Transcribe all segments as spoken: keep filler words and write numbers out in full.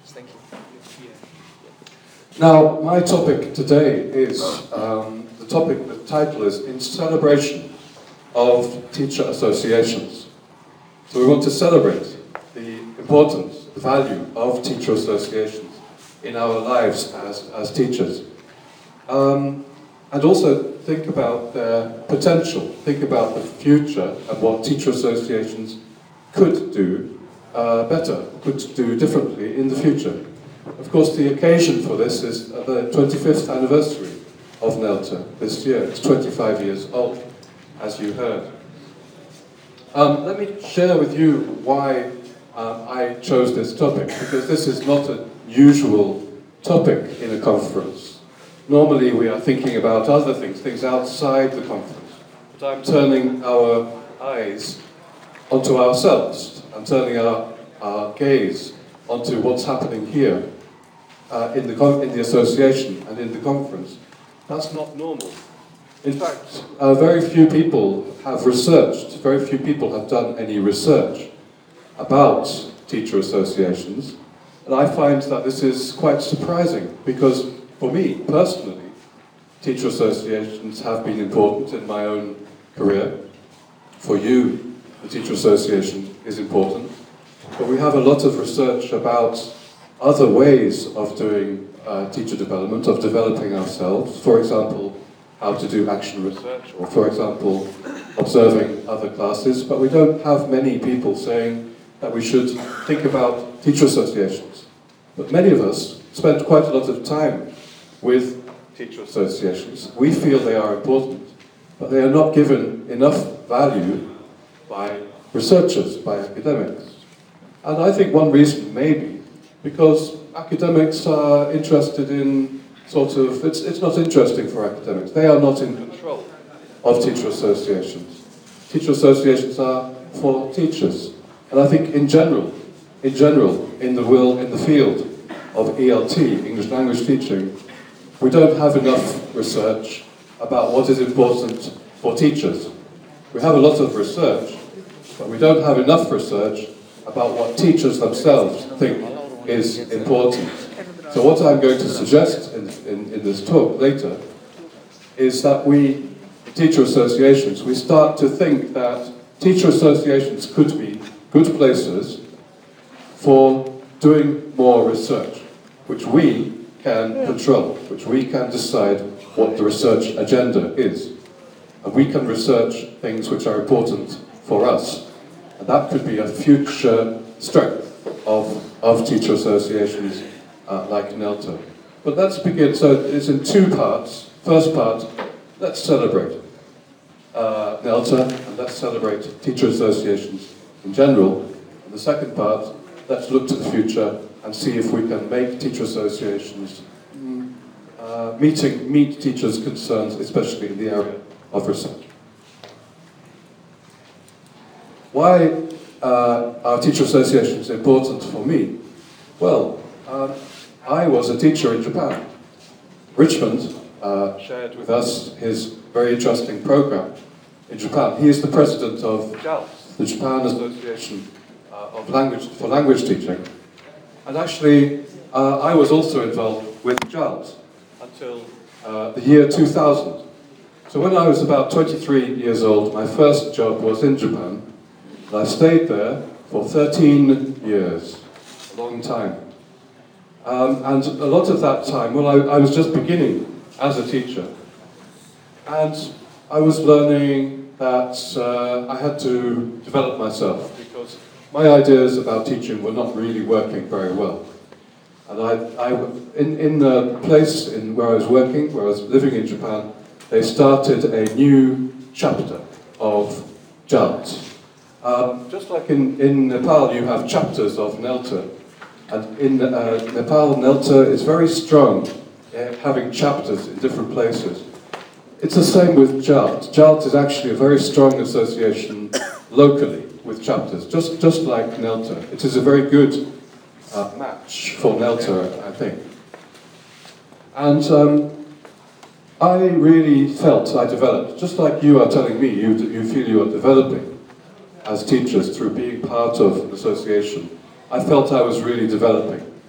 Thank you. Now, my topic today is, um, the topic, the title is In Celebration of Teacher Associations. So we want to celebrate the importance, the value of teacher associations in our lives as, as teachers. Um, and also think about their potential, think about the future and what teacher associations could do uh, better, could do differently in the future. Of course, the occasion for this is the twenty-fifth anniversary of NELTA this year. It's twenty-five years old, as you heard. Um, let me share with you why um, I chose this topic, because this is not a usual topic in a conference. Normally we are thinking about other things, things outside the conference. But I'm turning our eyes onto ourselves. I'm turning our, our gaze onto what's happening here uh, in, the con in the association and in the conference. That's not normal. In fact, uh, very few people have researched, very few people have done any research about teacher associations, and I find that this is quite surprising, because for me, personally, teacher associations have been important in my own career. For you, the teacher association is important. But we have a lot of research about other ways of doing uh, teacher development, of developing ourselves. For example, how to do action research, or for example, observing other classes. But we don't have many people saying that we should think about teacher associations. But many of us spend quite a lot of time with teacher associations. We feel they are important, but they are not given enough value by researchers, by academics. And I think one reason may be because academics are interested in sort of, it's, it's not interesting for academics. They are not in control of teacher associations. Teacher associations are for teachers. And I think in general, in general, in the will, in the field of E L T, English language teaching, we don't have enough research about what is important for teachers. We have a lot of research, but we don't have enough research about what teachers themselves think is important. So what I'm going to suggest in, in, in this talk later is that we, teacher associations, we start to think that teacher associations could be good places for doing more research, which we can control, which we can decide what the research agenda is. And we can research things which are important for us. And that could be a future strength of, of teacher associations uh, like NELTA. But let's begin. So it's in two parts. First part, let's celebrate uh, NELTA, and let's celebrate teacher associations in general. And the second part, let's look to the future and see if we can make teacher associations uh, meeting, meet teachers' concerns, especially in the area of research. Why uh, are teacher associations important for me? Well, um, I was a teacher in Japan. Richmond uh, shared with us his very interesting program in Japan. He is the president of JALS, the Japan Association uh, of Language, for Language Teaching. And actually, uh, I was also involved with JALS until uh, the year two thousand. So when I was about twenty-three years old, my first job was in Japan. And I stayed there for thirteen years, a long time. Um, and a lot of that time, well, I, I was just beginning as a teacher. And I was learning that uh, I had to develop myself, because my ideas about teaching were not really working very well. And I, I, in, in the place in where I was working, where I was living in Japan, they started a new chapter of JALS. Um, just like in, in Nepal, you have chapters of NELTA. And in uh, Nepal, NELTA is very strong, uh, having chapters in different places. It's the same with JALS. JALS is actually a very strong association locally with chapters, just, just like NELTA. It is a very good uh, match for NELTA, I think. And um, I really felt I developed, just like you are telling me, you, you feel you are developing as teachers through being part of an association. I felt I was really developing.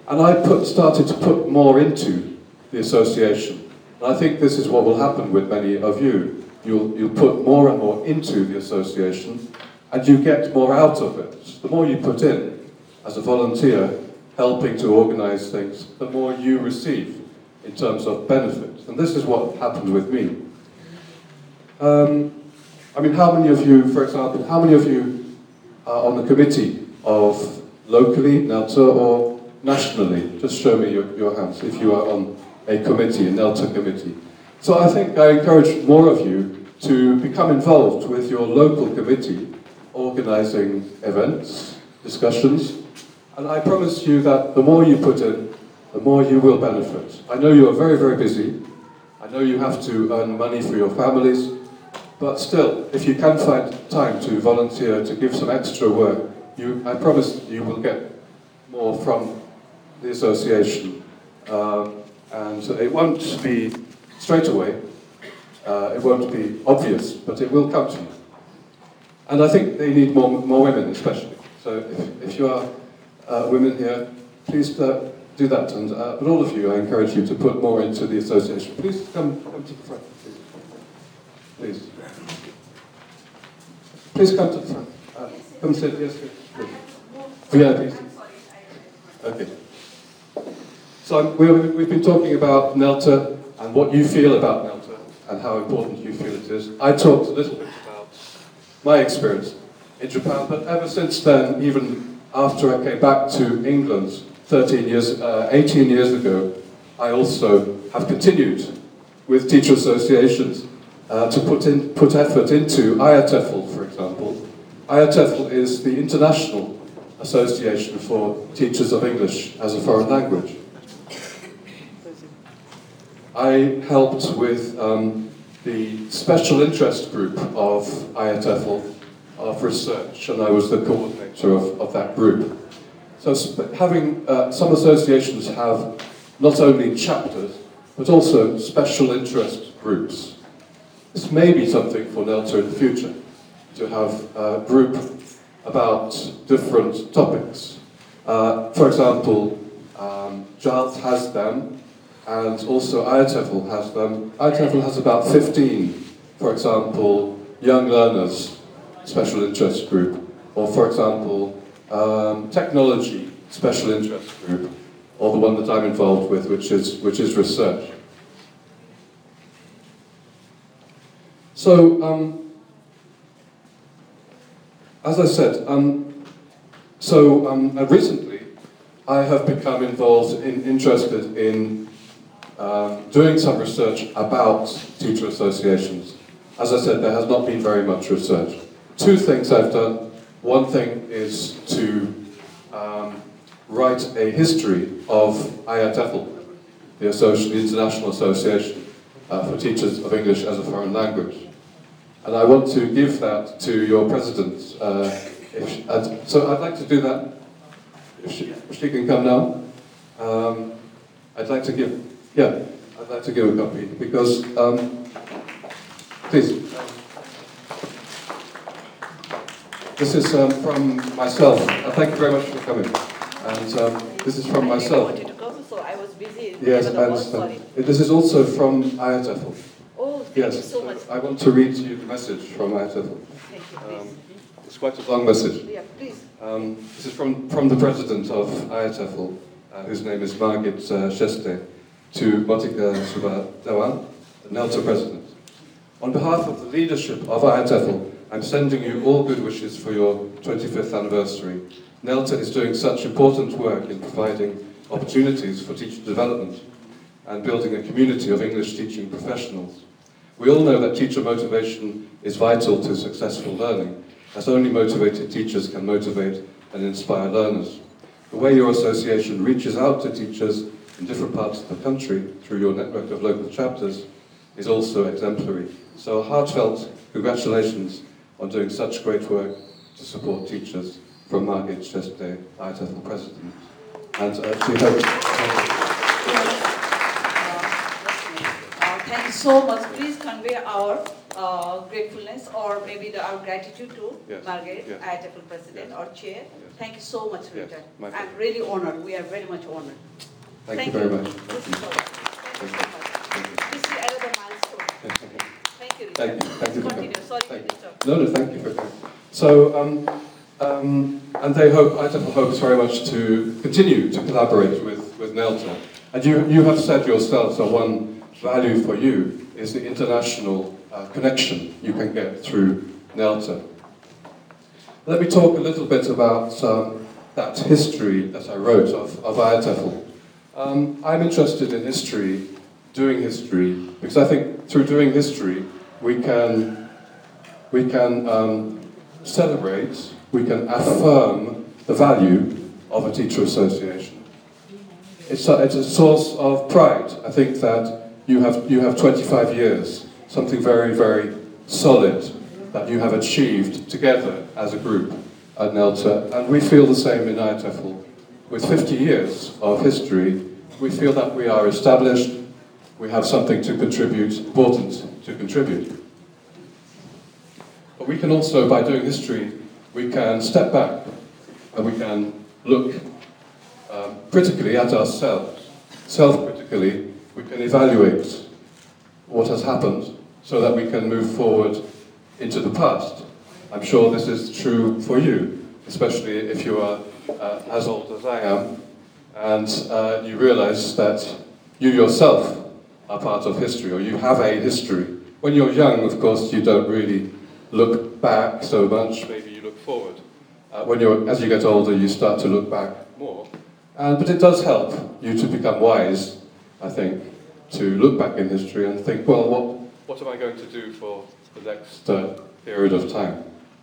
And I put, started to put more into the association. And I think this is what will happen with many of you. You'll, you'll put more and more into the association, and you get more out of it. The more you put in as a volunteer, helping to organize things, the more you receive in terms of benefit. And this is what happened with me. Um, I mean, how many of you, for example, how many of you are on the committee of locally, NELTA, or nationally? Just show me your, your hands if you are on a committee, a NELTA committee. So I think I encourage more of you to become involved with your local committee, organizing events, discussions, and I promise you that the more you put in, the more you will benefit. I know you are very, very busy. I know you have to earn money for your families, but still, if you can find time to volunteer, to give some extra work, you, I promise you will get more from the association. Um, and it won't be straight away, uh, it won't be obvious, but it will come to you. And I think they need more, more women, especially. So if, if you are uh, women here, please uh, do that. And uh, but all of you, I encourage you to put more into the association. Please come, come to the front. Please. Please, please come to the front. Uh, come sit. Yes, yes. Yeah, please. Okay. So I'm, we, we've been talking about NELTA and what you feel about NELTA and how important you feel it is. I talked a little bit about my experience in Japan, but ever since then, even after I came back to England thirteen years, uh, eighteen years ago, I also have continued with teacher associations uh, to put in put effort into I A T E F L, for example. I A T E F L is the International Association for Teachers of English as a Foreign Language. I helped with um, the special interest group of I A T E F L of research, and I was the coordinator of, of that group. So having uh, some associations have not only chapters, but also special interest groups. This may be something for NELTA in the future, to have a group about different topics. Uh, for example, um, J A L T has them, and also I A T E F L has them. I A T E F L has about fifteen, for example, young learners special interest group, or for example, um, technology special interest group, or the one that I'm involved with, which is, which is research. So, um, as I said, um, so um, uh, recently I have become involved in, interested in um, doing some research about teacher associations. As I said, there has not been very much research. Two things I've done. One thing is to um, write a history of I A T E F L, the, Associ the International Association uh, for Teachers of English as a Foreign Language. And I want to give that to your president. Uh, if she, uh, so I'd like to do that, if she, if she can come now. Um, I'd like to give, yeah, I'd like to give a copy, because, um, please. This is um, from myself. Uh, thank you very much for coming. And um, this is from myself. I wanted to come, so I was busy. Yes, I understand. This is also from I A T E F L. Oh, thank yes, you so much. I want to read you the message from I A T E F L. Thank you, please. Um, it's quite a long message. Yeah, please. Um, this is from, from the president of I A T E F L, uh, whose name is Margit uh, Sheste, to Motika Subadawan, the NELTA president. On behalf of the leadership of I A T E F L, I'm sending you all good wishes for your twenty-fifth anniversary. NELTA is doing such important work in providing opportunities for teacher development and building a community of English teaching professionals. We all know that teacher motivation is vital to successful learning, as only motivated teachers can motivate and inspire learners. The way your association reaches out to teachers in different parts of the country through your network of local chapters is also exemplary. So heartfelt congratulations on doing such great work to support teachers from Margit Sheste, I A T E F L President. And uh, she hopes... Uh, thank you so much. Please convey our uh, gratefulness, or maybe the, our gratitude to yes. Margit, yes. I A T E F L President yes. or Chair. Yes. Thank you so much, Yes, Richard. my I'm pleasure. really honored. We are very much honored. Thank, you very much. This is all right. Thank you so much. This is another milestone. Thank you, Richard. Thank you. Thank you. Continue. Sorry Thank to you. disturb. No, no, thank you for that. So, um, um, and they hope, I hopes very much to continue to collaborate with, with NELTA. And you, you have said yourselves that one value for you is the international uh, connection you can get through NELTA. Let me talk a little bit about um, that history that I wrote of, of IATEFL. Um, I'm interested in history, doing history, because I think through doing history we can, we can um, celebrate, we can affirm the value of a teacher association. It's a, it's a source of pride. I think that you have, you have twenty-five years, something very, very solid that you have achieved together as a group at NELTA, and we feel the same in IATEFL. With fifty years of history, we feel that we are established, we have something to contribute, important to contribute. But we can also, by doing history, we can step back and we can look um, critically at ourselves. Self-critically, we can evaluate what has happened so that we can move forward into the past. I'm sure this is true for you, especially if you are uh, as old as I am, and uh, you realize that you yourself are part of history, or you have a history. When you're young, of course, you don't really look back so much, maybe you look forward. Uh, when you're, as you get older, you start to look back more. And, but it does help you to become wise, I think, to look back in history and think, well, what, what am I going to do for the next uh, period of time?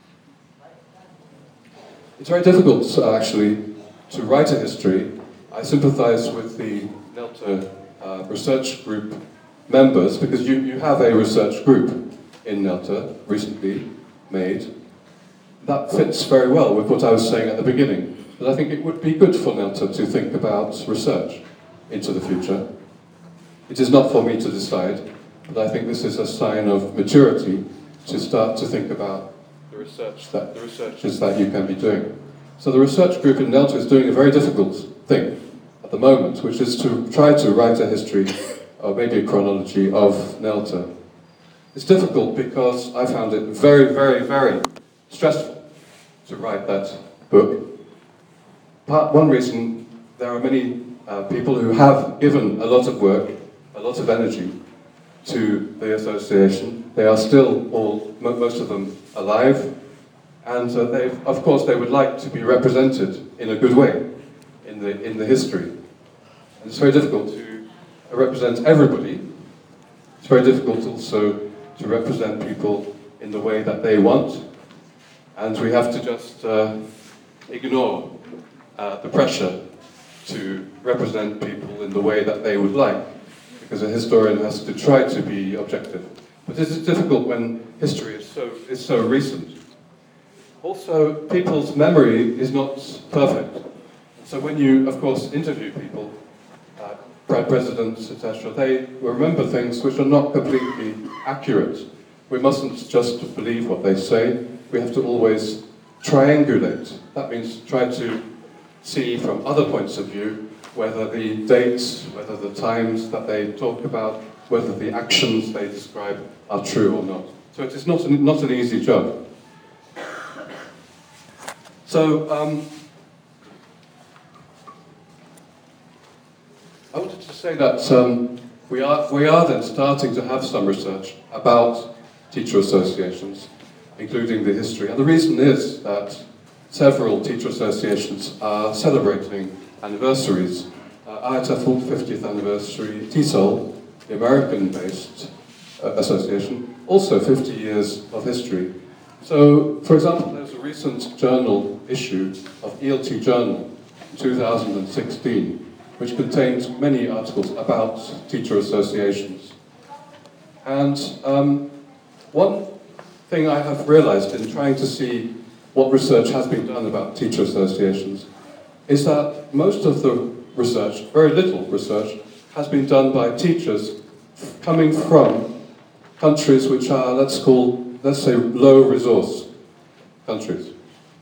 It's very difficult, uh, actually, to write a history. I sympathize with the NELTA uh, research group members, because you, you have a research group in NELTA, recently made. That fits very well with what I was saying at the beginning, that I think it would be good for NELTA to think about research into the future. It is not for me to decide, but I think this is a sign of maturity to start to think about the research that the researches that you can be doing. So the research group in NELTA is doing a very difficult thing at the moment, which is to try to write a history, or maybe a chronology of NELTA. It's difficult because I found it very, very, very stressful to write that book. Part one reason, there are many uh, people who have given a lot of work, a lot of energy to the association. They are still all, most of them, alive, and uh, they, of course, they would like to be represented in a good way in the in the history. And it's very difficult to represent everybody. It's very difficult also to represent people in the way that they want, and we have to just uh, ignore uh, the pressure to represent people in the way that they would like, because a historian has to try to be objective. But this is difficult when history is so, is so recent. Also, people's memory is not perfect. So when you, of course, interview people, uh, presidents, et cetera, they remember things which are not completely accurate. We mustn't just believe what they say. We have to always triangulate. That means try to see from other points of view whether the dates, whether the times that they talk about, whether the actions they describe are true or not. So it is not an, not an easy job. So, um, I wanted to say that um, we are we are then starting to have some research about teacher associations, including the history. And the reason is that several teacher associations are celebrating anniversaries. Uh, IATEFL fiftieth anniversary, T S O L, the American-based uh, association, also fifty years of history. So, for example, there's a recent journal issue of E L T Journal, two thousand sixteen, which contains many articles about teacher associations. And um, one thing I have realized in trying to see what research has been done about teacher associations is that most of the research, very little research, has been done by teachers coming from countries which are, let's call, let's say, low resource countries.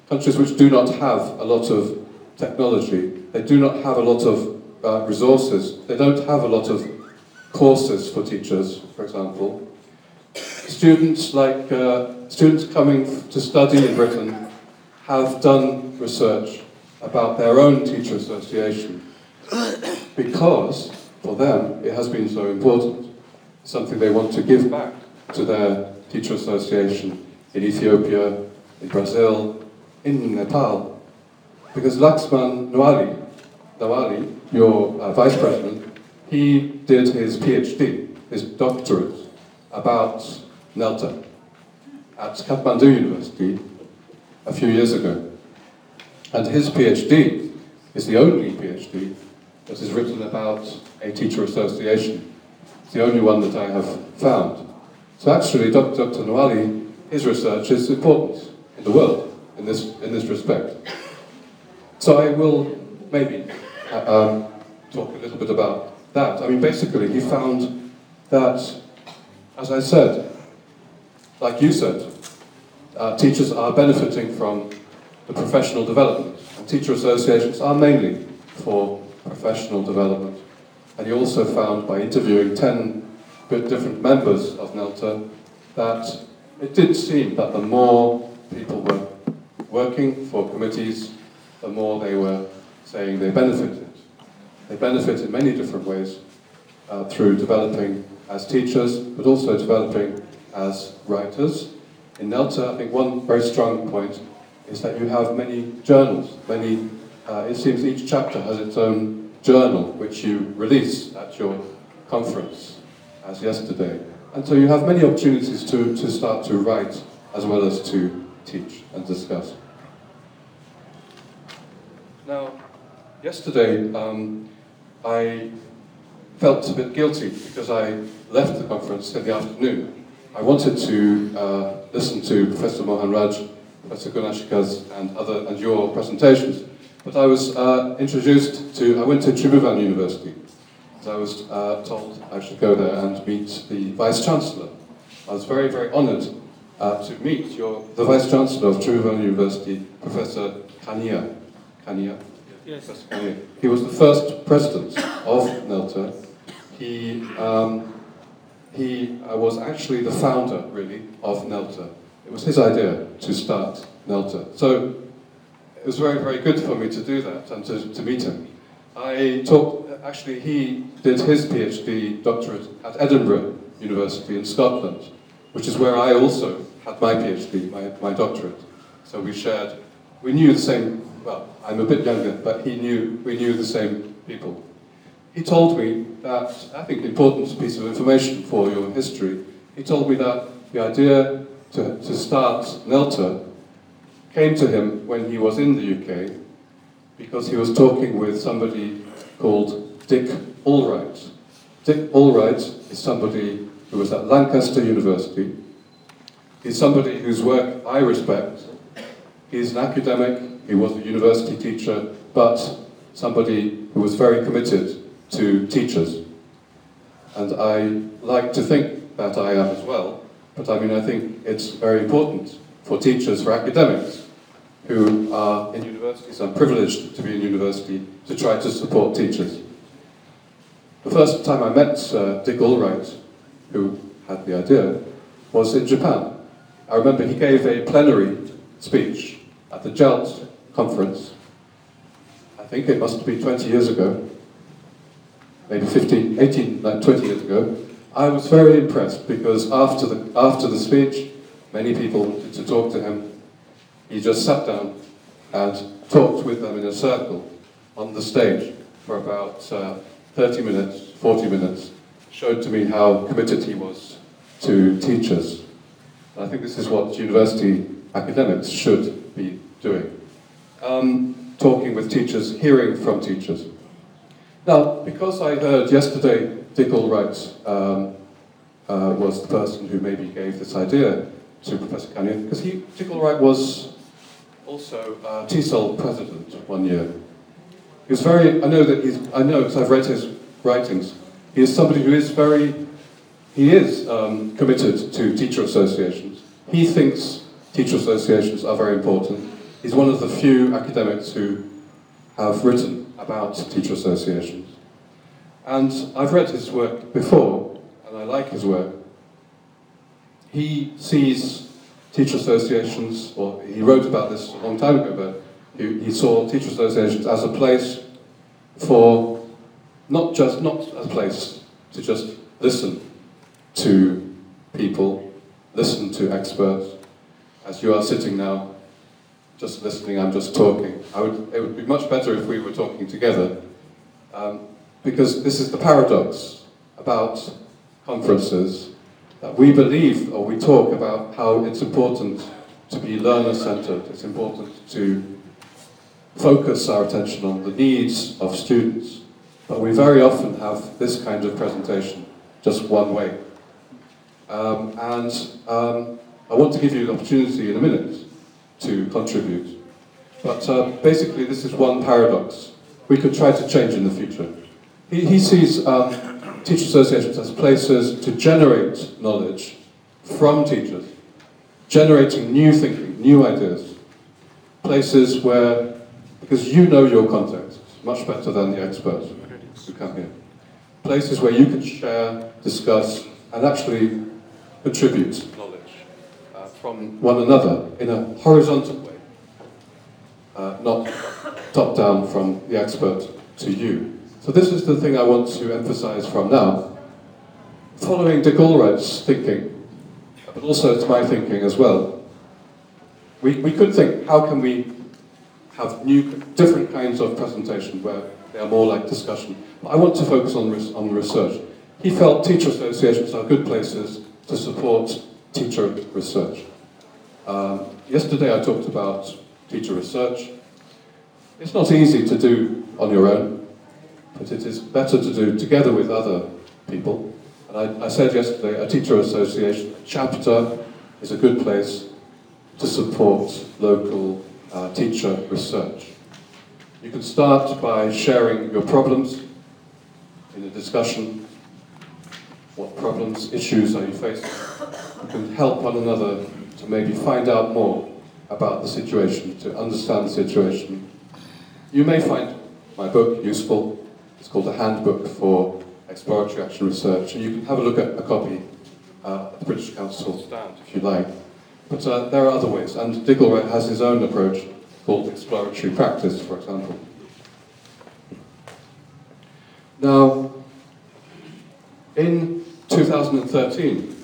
countries which do not have a lot of technology, they do not have a lot of uh, resources, they don't have a lot of courses for teachers, for example. Students like uh, students coming to study in Britain have done research about their own teacher association because for them it has been so important, something they want to give back to their teacher association in Ethiopia, in Brazil, in Nepal. Because Laxman Nwali, Nwali, your uh, vice president, he did his PhD, his doctorate, about Nelta at Kathmandu University a few years ago. And his PhD is the only PhD that is written about a teacher association. It's the only one that I have found. So actually, Doctor Nwali, his research is important in the world in this, in this respect. So I will maybe uh, um, talk a little bit about that. I mean, basically, he found that, as I said, like you said, uh, teachers are benefiting from the professional development. And teacher associations are mainly for professional development. And he also found, by interviewing ten different members of NELTA, that it did seem that the more people were working for committees, the more they were saying they benefited. They benefit in many different ways, uh, through developing as teachers, but also developing as writers. In NELTA, I think one very strong point is that you have many journals, many, uh, it seems each chapter has its own journal, which you release at your conference, as yesterday. And so you have many opportunities to, to start to write, as well as to teach and discuss. Now, yesterday, um, I felt a bit guilty because I left the conference in the afternoon. I wanted to uh, listen to Professor Mohan Raj, Professor Gunashika's and other and your presentations, but I was uh, introduced to, I went to Tribhuvan University. I was uh, told I should go there and meet the Vice-Chancellor. I was very, very honoured uh, to meet your, the Vice-Chancellor of Tribhuvan University, Professor Kania. Kania? Yes. Professor Kania. He was the first president of NELTA. He, um, he uh, was actually the founder, really, of NELTA. It was his idea to start NELTA. So it was very, very good for me to do that and to, to meet him. I talked, actually he did his PhD doctorate at Edinburgh University in Scotland, which is where I also had my PhD, my, my doctorate. So we shared, we knew the same, well, I'm a bit younger, but he knew, we knew the same people. He told me that, I think important piece of information for your history, he told me that the idea to, to start NELTA came to him when he was in the U K, because he was talking with somebody called Dick Allwright. Dick Allwright is somebody who was at Lancaster University. He's somebody whose work I respect. He's an academic, he was a university teacher, but somebody who was very committed to teachers. And I like to think that I am as well, but I mean, I think it's very important for teachers, for academics, who are in universities, I'm privileged to be in university, to try to support teachers. The first time I met uh, Dick Allwright, who had the idea, was in Japan. I remember he gave a plenary speech at the JELT conference. I think it must be twenty years ago, maybe fifteen, eighteen, like twenty years ago. I was very impressed because after the, after the speech, many people wanted to talk to him. He just sat down and talked with them in a circle on the stage for about uh, thirty minutes, forty minutes, showed to me how committed he was to teachers. And I think this is what university academics should be doing. Um, talking with teachers, hearing from teachers. Now, because I heard yesterday Dick Allwright um, uh, was the person who maybe gave this idea to Professor Kania, because he, Dick Allwright was also uh, T S O L president one year. He was very, I know that he's, I know because I've read his writings, he is somebody who is very, he is um, committed to teacher associations. He thinks teacher associations are very important. He's one of the few academics who have written about teacher associations. And I've read his work before, and I like his work. He sees teacher associations, or he wrote about this a long time ago, but he, he saw teacher associations as a place for, not just, not a place to just listen to people, listen to experts, as you are sitting now, just listening, I'm just talking. I would, it would be much better if we were talking together, um, because this is the paradox about conferences, that we believe, or we talk about how it's important to be learner-centered, it's important to focus our attention on the needs of students, but we very often have this kind of presentation, just one way. Um, and um, I want to give you the opportunity in a minute to contribute. But uh, basically this is one paradox we could try to change in the future. He, he sees um, teacher associations as places to generate knowledge from teachers, generating new thinking, new ideas. Places where, because you know your context much better than the experts who come here. Places where you can share, discuss, and actually contribute knowledge uh, from one another in a horizontal way, uh, not top-down from the expert to you. So this is the thing I want to emphasize from now. Following Dick Allred's thinking, but also it's my thinking as well, we, we could think, how can we have new, different kinds of presentation where they are more like discussion. But I want to focus on, res on research. He felt teacher associations are good places to support teacher research. Um, yesterday I talked about teacher research. It's not easy to do on your own, but it is better to do together with other people. And I, I said yesterday, a teacher association chapter is a good place to support local uh, teacher research. You can start by sharing your problems in a discussion. What problems, issues are you facing? You can help one another to maybe find out more about the situation, to understand the situation. You may find my book useful. It's called A Handbook for Exploratory Action Research, and you can have a look at a copy uh, at the British Council stand if you like. But uh, there are other ways, and Dick Allred has his own approach called exploratory practice, for example. Now, in two thousand thirteen,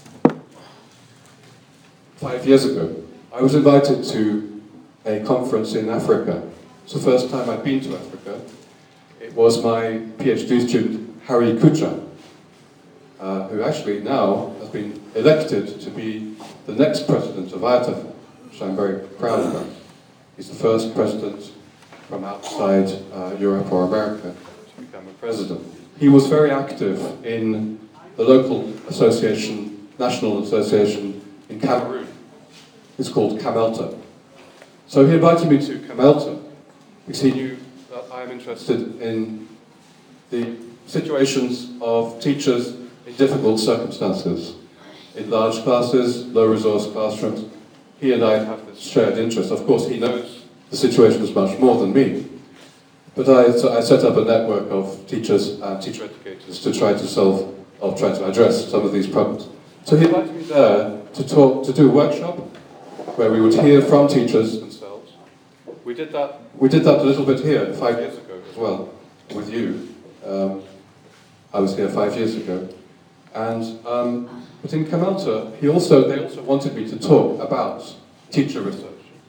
five years ago, I was invited to a conference in Africa. It's the first time I'd been to Africa. It was my PhD student, Harry Kucha, uh, who actually now has been elected to be the next president of I A T F, which I'm very proud about. He's the first president from outside uh, Europe or America to become a president. He was very active in the local association, national association in Cameroon. It's called CAMELTA. So he invited me to CAMELTA because he knew that I'm interested in the situations of teachers in difficult circumstances, in large classes, low-resource classrooms. He and I have this shared interest. Of course, he knows the situations much more than me. But I, so I set up a network of teachers and teacher educators to try to solve, or try to address some of these problems. So he invited me there to talk, to do a workshop where we would hear from teachers themselves. We did that, we did that a little bit here five years ago as well, with you. Um, I was here five years ago. And, um, but in CAMELTA, he also, they also wanted me to talk about teacher research.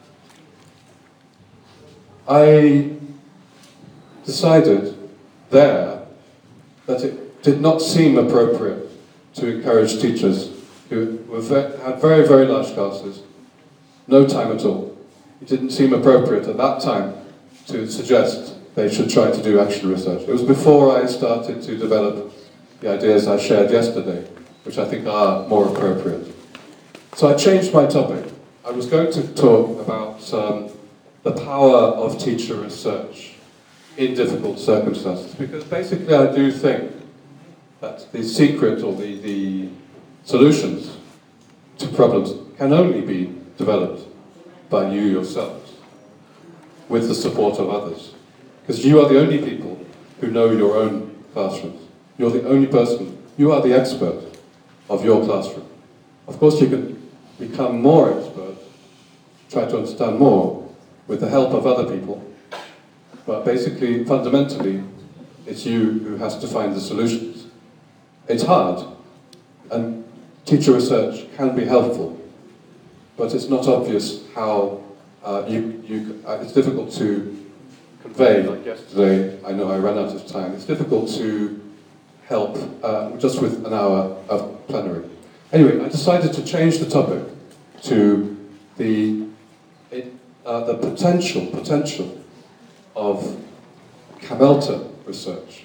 I decided there that it did not seem appropriate to encourage teachers who were ve had very, very large classes, no time at all. It didn't seem appropriate at that time to suggest they should try to do action research. It was before I started to develop the ideas I shared yesterday, which I think are more appropriate. So I changed my topic. I was going to talk about um, the power of teacher research in difficult circumstances, because basically I do think that the secret or the, the solutions to problems can only be developed by you yourselves. with the support of others. Because you are the only people who know your own classrooms. You're the only person, you are the expert of your classroom. Of course you can become more expert, try to understand more with the help of other people, but basically, fundamentally, it's you who has to find the solutions. It's hard, and teacher research can be helpful, but it's not obvious how uh, you, you, uh, it's difficult to convey, like yesterday, I know I ran out of time, it's difficult to help uh, just with an hour of plenary. Anyway, I decided to change the topic to the, it, uh, the potential, potential of CAMELTA research.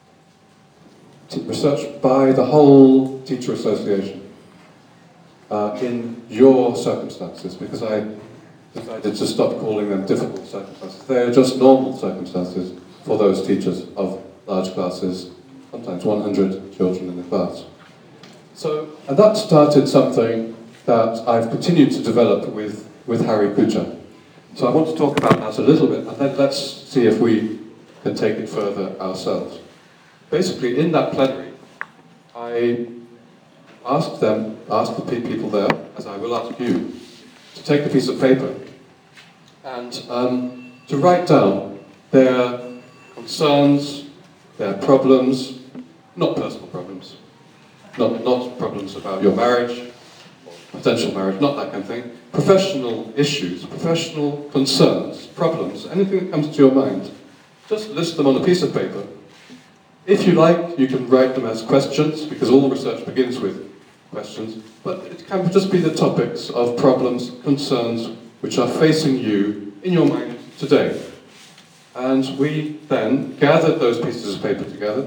T research by the whole Teacher Association uh, in your circumstances, because I decided to stop calling them difficult circumstances. They are just normal circumstances for those teachers of large classes, sometimes one hundred children in the class. So, and that started something that I've continued to develop with, with Harry Kuja. So I want to talk about that a little bit, and then let's see if we can take it further ourselves. Basically, in that plenary, I asked them, asked the people there, as I will ask you, to take a piece of paper and um, to write down their concerns, their problems, not personal problems, not, not problems about your marriage, or potential marriage, not that kind of thing, professional issues, professional concerns, problems, anything that comes to your mind, just list them on a piece of paper. If you like, you can write them as questions, because all research begins with questions, but it can just be the topics of problems, concerns, which are facing you in your mind today. And we then gathered those pieces of paper together.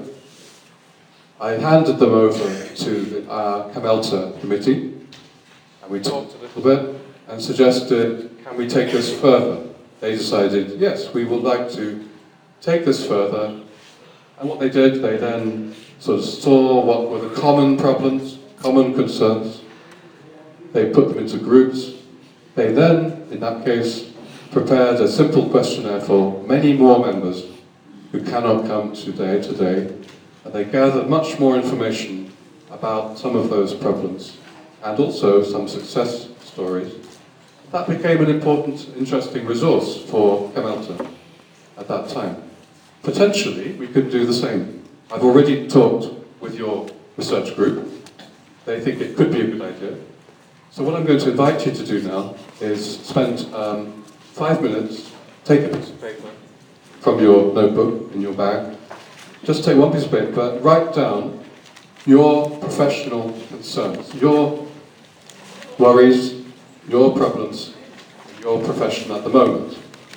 I handed them over to the uh, CAMELTA committee, and we talked a little bit and suggested, can we take this further? They decided, yes, we would like to take this further. And what they did, they then sort of saw what were the common problems, common concerns. They put them into groups. They then, in that case, prepared a simple questionnaire for many more members who cannot come today, today, and they gathered much more information about some of those problems, and also some success stories. That became an important, interesting resource for CAMELTA at that time. Potentially, we could do the same. I've already talked with your research group. They think it could be a good idea. So what I'm going to invite you to do now is spend um, five minutes, take a piece of paper from your notebook in your bag, just take one piece of paper, write down your professional concerns, your worries, your problems, your profession at the moment.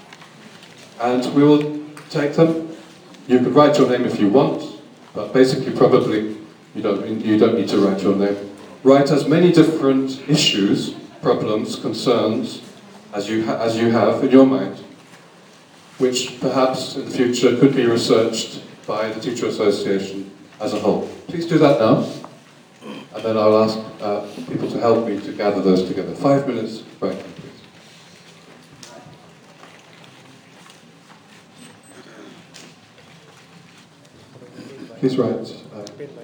And we will take them. You could write your name if you want, but basically probably you don't, you don't need to write your name. Write as many different issues, problems, concerns as you, ha as you have in your mind, which perhaps in the future could be researched by the Teacher Association as a whole. Please do that now, and then I'll ask uh, people to help me to gather those together. Five minutes, right, please. Please write. Uh,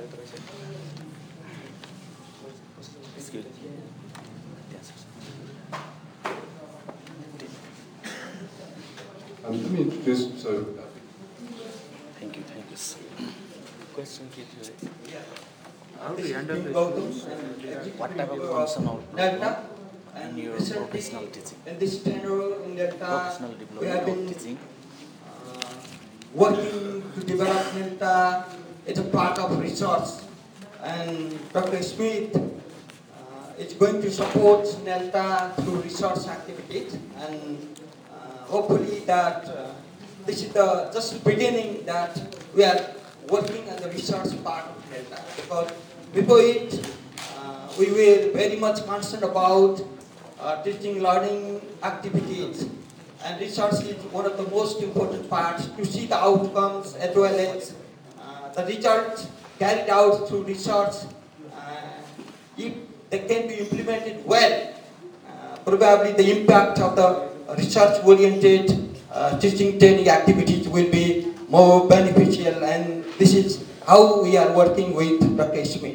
um, let me introduce. So. Uh, thank you. Thank you. Question. How do you handle this? What type of concern out in your professional teaching? In this tenure in Delta, Professional we have development been of teaching. uh, working to develop Delta. It's a part of research, and Doctor Smith uh, is going to support Delta through research activities, and uh, hopefully that uh, this is the just beginning that we are working on the research part of Delta, because before it uh, we were very much concerned about uh, teaching learning activities, and research is one of the most important parts to see the outcomes as well as the results carried out through research. Uh, if they can be implemented well, uh, probably the impact of the research-oriented uh, teaching training activities will be more beneficial, and this is how we are working with Doctor Smith.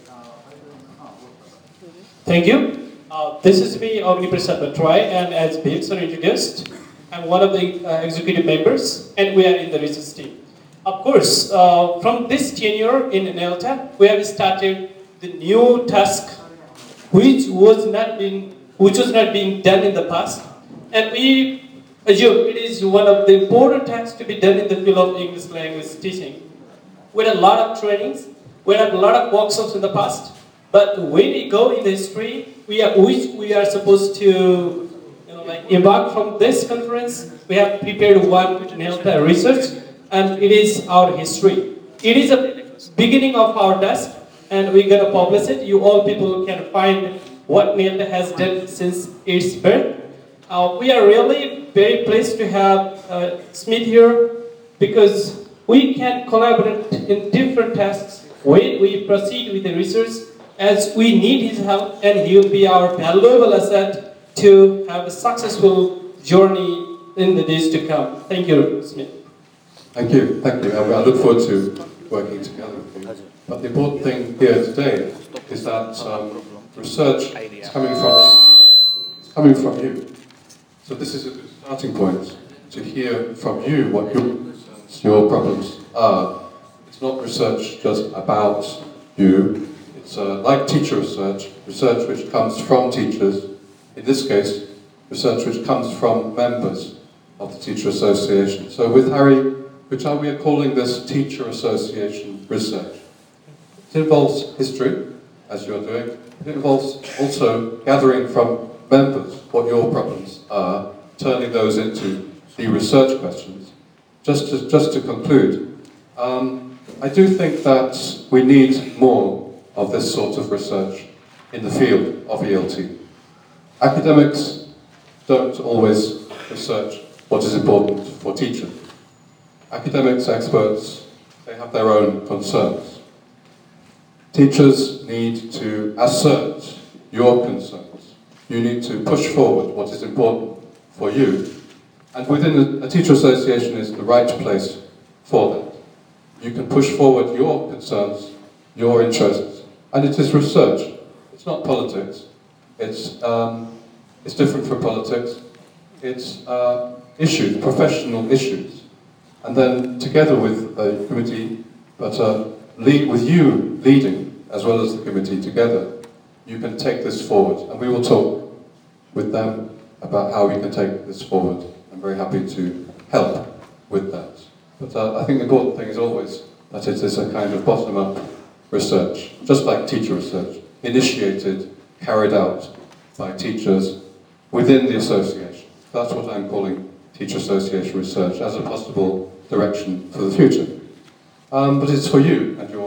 Thank you. Uh, this is me, Agni Prasad Batroy, and as Bhim sir introduced, I'm one of the uh, executive members, and we are in the research team. Of course, uh, from this tenure in NELTA, we have started the new task, which was not being, which was not being done in the past, and we assume it is one of the important tasks to be done in the field of English language teaching. We had a lot of trainings, we had a lot of workshops in the past, but when we go in the history, we are, which we are supposed to, you know, like embark from this conference, we have prepared one with NELTA research, and it is our history. It is a beginning of our task, and we're going to publish it. You all people can find what NELTA has done since its birth. Uh, we are really very pleased to have uh, Smith here, because we can collaborate in different tasks when we proceed with the research, as we need his help, and he will be our valuable asset to have a successful journey in the days to come. Thank you, Smith. Thank you, thank you. I look forward to working together with you. But the important thing here today is that um, research is coming from, it's coming from you. So this is a good starting point to hear from you what your, your problems are. It's not research just about you. It's uh, like teacher research, research which comes from teachers. In this case, research which comes from members of the Teacher Association. So with Harry, which are we are calling this Teacher Association research. It involves history, as you're doing. It involves also gathering from members what your problems are, turning those into the research questions. Just to, just to conclude, um, I do think that we need more of this sort of research in the field of E L T. Academics don't always research what is important for teachers. Academics, experts, they have their own concerns. Teachers need to assert your concerns. You need to push forward what is important for you. And within a, a teacher association is the right place for that. You can push forward your concerns, your interests, and it is research. It's not politics. It's, um, it's different from politics. It's uh, issues, professional issues. And then together with the committee, but uh, lead, with you leading, as well as the committee together, you can take this forward. And we will talk with them about how we can take this forward. I'm very happy to help with that. But uh, I think the important thing is always that it is a kind of bottom-up research, just like teacher research, initiated, carried out by teachers within the association. That's what I'm calling Teacher Association research as a possible direction for the future. Um, but it's for you and your